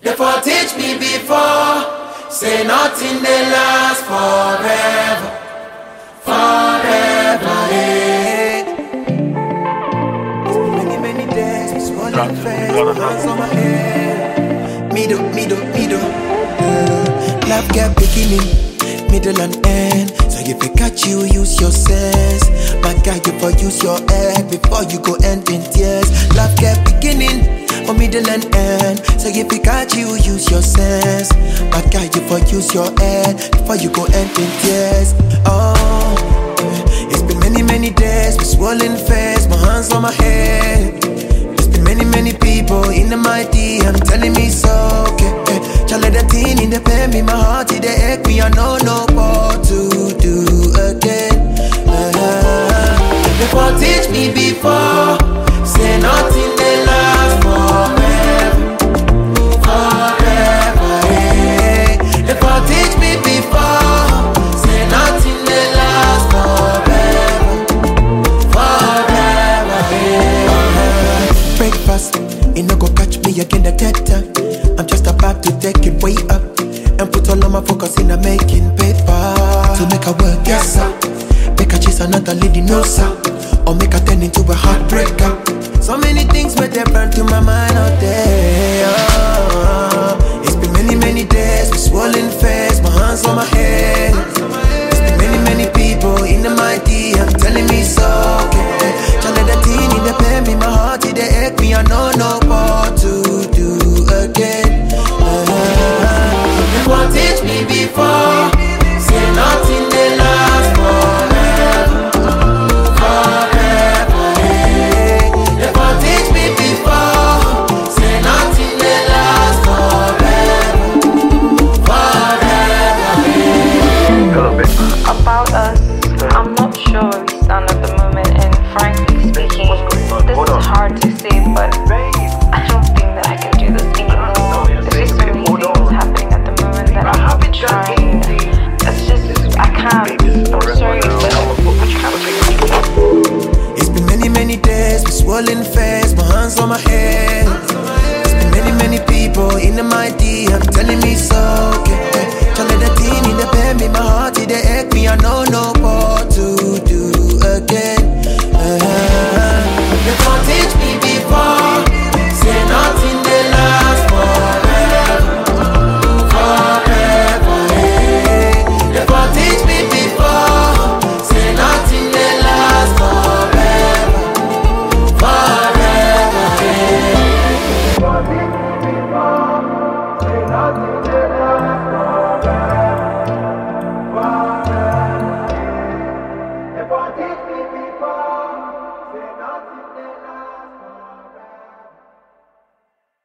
Therefore teach me before. Say nothing they last forever. Forever, eh. It's been many, many days. It's running fast. Hands on my head. Middle. Love get beginning, middle and end. So if I catch you, use your sense. My guy, you for use your head before you go end in tears. Love get beginning, or middle and end. So if I catch you, use your sense. My guy, you for use your head before you go end in tears. Oh, it's been many, many days with swollen face, my hands on my head. It's been many, many people in the mighty, I'm telling me so, okay. Y'all let that teen in the pain me, my heart it ache me, I know no what to do again. Therefore teach me before, say nothing they last forever, forever, eh. Therefore teach me before, say nothing they last forever, forever, eh. Breakfast, it no go catch me again the teta. I'm just about to take it way up and put all of my focus in the making paper. To make her work, yes sir. Make her chase another lady, no sir. Or make her turn into a heartbreaker. So many things may they burn to my mind out there.